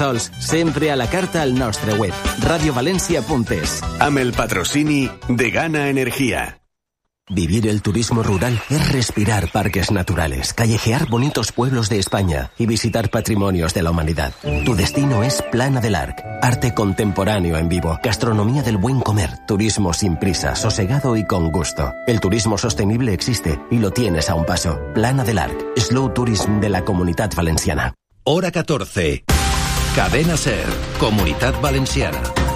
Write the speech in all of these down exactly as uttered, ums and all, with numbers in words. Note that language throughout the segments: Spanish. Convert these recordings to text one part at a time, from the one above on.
sols, sempre a la carta al nostre web, radio valencia punt es. Amb el patrocini de Gana Energía. Vivir el turismo rural es respirar parques naturales, callejear bonitos pueblos de España y visitar patrimonios de la humanidad. Tu destino es Plana del Arc. Arte contemporáneo en vivo, gastronomía del buen comer, turismo sin prisa, sosegado y con gusto. El turismo sostenible existe y lo tienes a un paso. Plana del Arc, Slow Tourism de la Comunitat Valenciana. Hora catorce. Cadena SER, Comunitat Valenciana.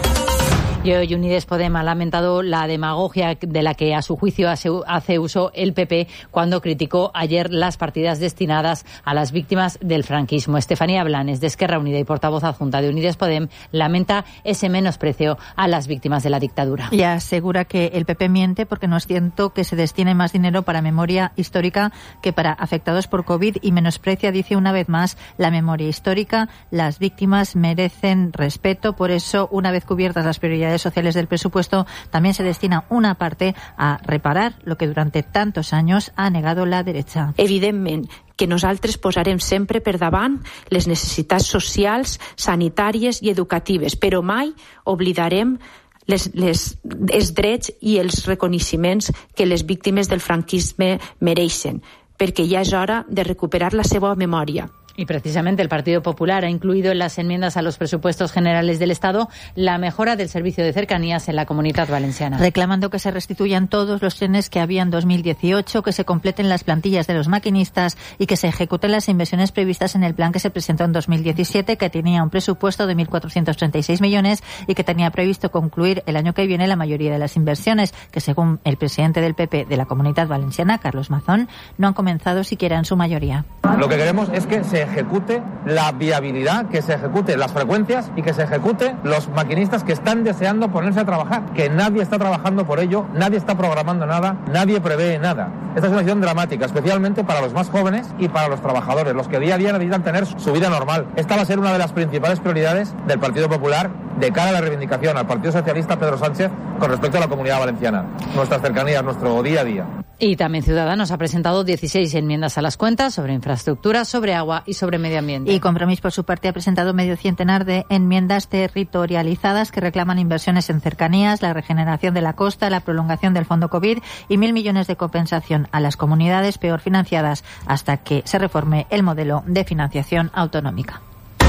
Y hoy Unides Podem ha lamentado la demagogia de la que a su juicio hace uso el P P cuando criticó ayer las partidas destinadas a las víctimas del franquismo. Estefanía Blanes, de Esquerra Unida y portavoz adjunta de Unides Podem, lamenta ese menosprecio a las víctimas de la dictadura. Y asegura que el P P miente porque no es cierto que se destine más dinero para memoria histórica que para afectados por COVID y menosprecia, dice una vez más, la memoria histórica. Las víctimas merecen respeto, por eso, una vez cubiertas las prioridades sociales del presupuesto, también se destina una parte a reparar lo que durante tantos años ha negado la derecha. Evidentment que nosaltres posarem sempre per davant les necessitats socials, sanitàries i educatives, però mai oblidarem les, les, els drets i els reconeixements que les víctimes del franquisme mereixen, perquè ja és hora de recuperar la seva memòria. Y precisamente el Partido Popular ha incluido en las enmiendas a los presupuestos generales del Estado la mejora del servicio de cercanías en la Comunitat Valenciana. Reclamando que se restituyan todos los trenes que había en dos mil dieciocho, que se completen las plantillas de los maquinistas y que se ejecuten las inversiones previstas en el plan que se presentó en dos mil diecisiete, que tenía un presupuesto de mil cuatrocientos treinta y seis millones y que tenía previsto concluir el año que viene la mayoría de las inversiones, que según el presidente del P P de la Comunitat Valenciana, Carlos Mazón, no han comenzado siquiera en su mayoría. Lo que queremos es que se ejecute la viabilidad, que se ejecute las frecuencias y que se ejecute los maquinistas que están deseando ponerse a trabajar, que nadie está trabajando por ello, nadie está programando nada, nadie prevé nada. Esta es una situación dramática, especialmente para los más jóvenes y para los trabajadores, los que día a día necesitan tener su vida normal. Esta va a ser una de las principales prioridades del Partido Popular de cara a la reivindicación al Partido Socialista Pedro Sánchez con respecto a la Comunidad Valenciana, nuestras cercanías, nuestro día a día. Y también Ciudadanos ha presentado dieciséis enmiendas a las cuentas sobre infraestructura, sobre agua y sobre medio ambiente. Y Compromís, por su parte, ha presentado medio centenar de enmiendas territorializadas que reclaman inversiones en cercanías, la regeneración de la costa, la prolongación del fondo COVID y mil millones de compensación a las comunidades peor financiadas hasta que se reforme el modelo de financiación autonómica.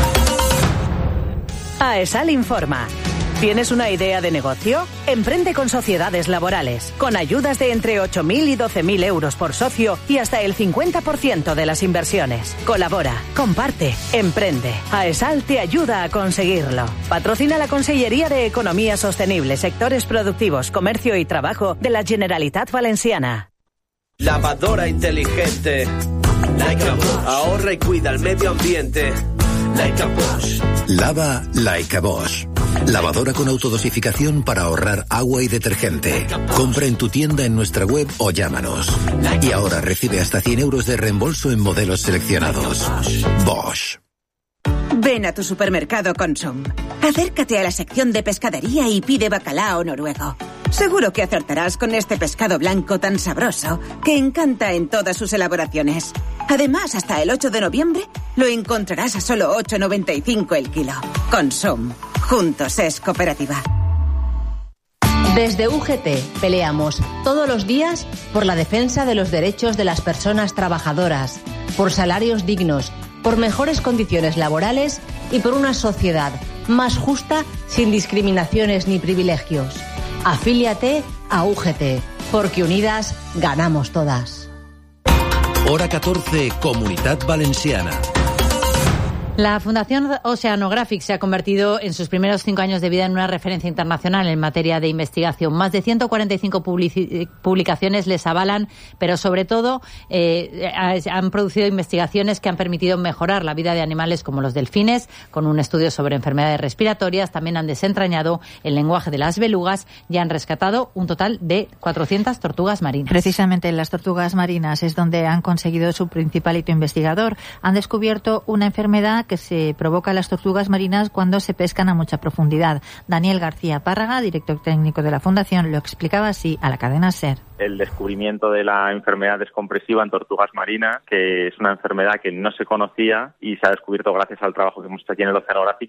AESAL informa. ¿Tienes una idea de negocio? Emprende con sociedades laborales, con ayudas de entre ocho mil y doce mil euros por socio y hasta el cincuenta por ciento de las inversiones. Colabora, comparte, emprende. AESAL te ayuda a conseguirlo. Patrocina la Consellería de Economía Sostenible, Sectores Productivos, Comercio y Trabajo de la Generalitat Valenciana. Lavadora inteligente. Like a Bosch. Ahorra y cuida el medio ambiente. Like a Bosch. Lava Like a Bosch. Lavadora con autodosificación para ahorrar agua y detergente. Compra en tu tienda, en nuestra web o llámanos. Y ahora recibe hasta cien euros de reembolso en modelos seleccionados. Bosch. Ven a tu supermercado Consum. Acércate a la sección de pescadería y pide bacalao noruego. Seguro que acertarás con este pescado blanco tan sabroso que encanta en todas sus elaboraciones. Además, hasta el ocho de noviembre lo encontrarás a solo ocho noventa y cinco el kilo. Consum. Juntos es cooperativa. Desde U G T peleamos todos los días por la defensa de los derechos de las personas trabajadoras, por salarios dignos, por mejores condiciones laborales y por una sociedad más justa sin discriminaciones ni privilegios. Afíliate a U G T, porque unidas ganamos todas. Hora catorce, Comunitat Valenciana. La Fundación Oceanographic se ha convertido en sus primeros cinco años de vida en una referencia internacional en materia de investigación. Más de ciento cuarenta y cinco publici- publicaciones les avalan, pero sobre todo eh, han producido investigaciones que han permitido mejorar la vida de animales como los delfines, con un estudio sobre enfermedades respiratorias. También han desentrañado el lenguaje de las belugas y han rescatado un total de cuatrocientas tortugas marinas. Precisamente en las tortugas marinas es donde han conseguido su principal hito investigador. Han descubierto una enfermedad que se provoca en las tortugas marinas cuando se pescan a mucha profundidad. Daniel García Párraga, director técnico de la Fundación, lo explicaba así a la cadena SER. El descubrimiento de la enfermedad descompresiva en tortugas marinas, que es una enfermedad que no se conocía y se ha descubierto gracias al trabajo que hemos hecho aquí en el Oceanographic